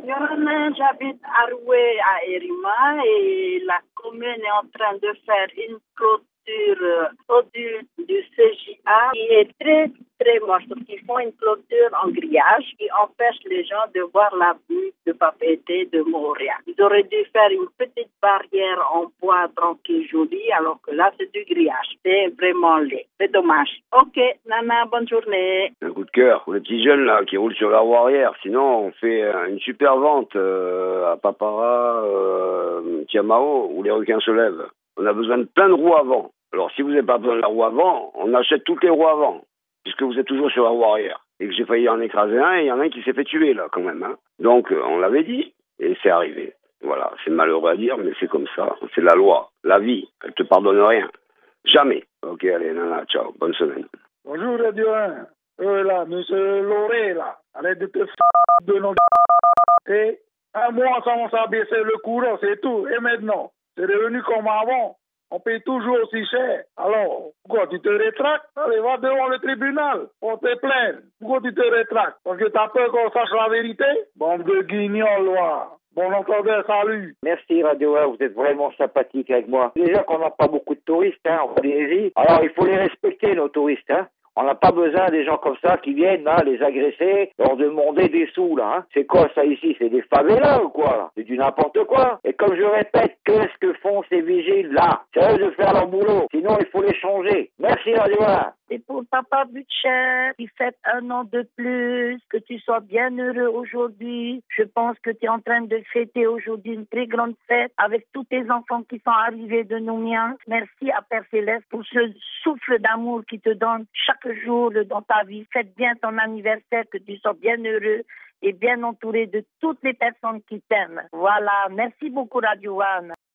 Yorana, j'habite à Roué, à Erima, et la commune est en train de faire une clôture au-dessus du CJA qui est très, très moche. Donc, ils font une clôture en grillage qui empêche les gens de voir la vue de Papeete, de Moria. Ils auraient dû faire une petite barrière en bois tranquille, jolie, alors que là, c'est du grillage. C'est vraiment laid. C'est dommage. Ok, Nana, bonne journée. Un coup de cœur pour les petits jeunes là qui roulent sur la roue arrière. Sinon, on fait une super vente à Papara, Tiamao, où les requins se lèvent. On a besoin de plein de roues avant. Alors, si vous n'avez pas besoin de la roue avant, on achète toutes les roues avant, puisque vous êtes toujours sur la roue arrière. Et que j'ai failli en écraser un, et il y en a un qui s'est fait tuer là, quand même. Hein. Donc, on l'avait dit, et c'est arrivé. Voilà, c'est malheureux à dire, mais c'est comme ça. C'est la loi, la vie. Elle te pardonne rien. Jamais. Ok, allez, Nana, ciao, bonne semaine. Bonjour, Radio 1. Là, monsieur Loré, là. Arrête de te de nos et un mois sans s'abaisser le courant, c'est tout. Et maintenant, c'est revenu comme avant. On paye toujours aussi cher. Alors, pourquoi tu te rétractes? Allez, va devant le tribunal. On te plaint. Pourquoi tu te rétractes? Parce que t'as peur qu'on sache la vérité? Bande de guignols, là. Bon entendeur, salut. Merci Radio 1, vous êtes vraiment sympathique avec moi. Déjà qu'on n'a pas beaucoup de touristes en Polynésie, alors il faut les respecter nos touristes. On n'a pas besoin des gens comme ça qui viennent les agresser, leur demander des sous là. C'est quoi ça ici? C'est des favelas ou quoi là? C'est du n'importe quoi. Et comme je répète, qu'est-ce que font ces vigiles là? C'est à eux de faire leur boulot. Sinon il faut les changer. Merci Radio 1. C'est pour Papa Butcher qui fête 1 an de plus, que tu sois bien heureux aujourd'hui. Je pense que tu es en train de fêter aujourd'hui une très grande fête avec tous tes enfants qui sont arrivés de Nouméa. Merci à Père Céleste pour ce souffle d'amour qui te donne chaque jour dans ta vie. Fête bien ton anniversaire, que tu sois bien heureux et bien entouré de toutes les personnes qui t'aiment. Voilà, merci beaucoup Radio One.